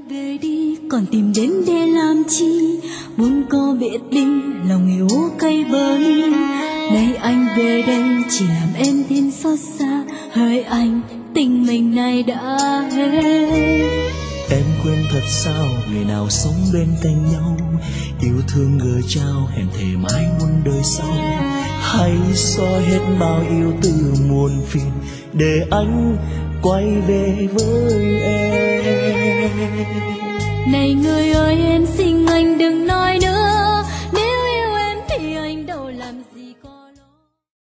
về đi còn tìm đến để làm chi, muốn có biết đi lòng yêu cay bớn. Nay anh về đây chỉ làm em thêm xót xa, hỡi anh tình mình này đã hết. Em quên thật sao ngày nào sống bên cạnh nhau, yêu thương gửi trao hẹn thề mãi muôn đời sau. Hãy xóa hết bao yêu tư muôn phiền để anh quay về với em. Này người ơi em xin anh đừng nói